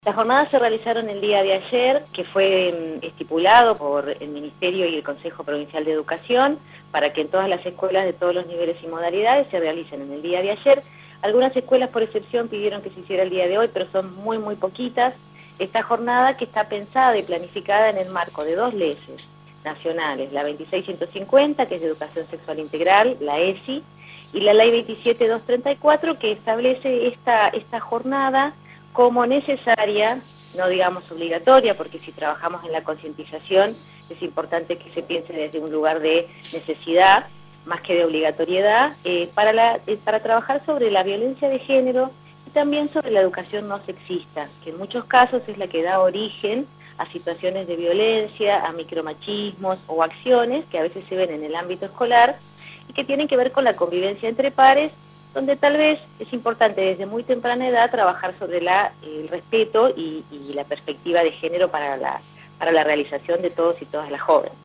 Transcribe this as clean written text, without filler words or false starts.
Las jornadas se realizaron el día de ayer, que fue estipulado por el Ministerio y el Consejo Provincial de Educación para que en todas las escuelas de todos los niveles y modalidades se realicen en el día de ayer. Algunas escuelas por excepción pidieron que se hiciera el día de hoy, pero son muy poquitas. Esta jornada que está pensada y planificada en el marco de dos leyes nacionales, la 26150, que es de Educación Sexual Integral, la ESI, y la Ley 27234, que establece esta jornada como necesaria, no digamos obligatoria, porque si trabajamos en la concientización es importante que se piense desde un lugar de necesidad, más que de obligatoriedad, para trabajar sobre la violencia de género y también sobre la educación no sexista, que en muchos casos es la que da origen a situaciones de violencia, a micromachismos o acciones que a veces se ven en el ámbito escolar y que tienen que ver con la convivencia entre pares, donde tal vez es importante desde muy temprana edad trabajar sobre el respeto y la perspectiva de género para la realización de todos y todas las jóvenes.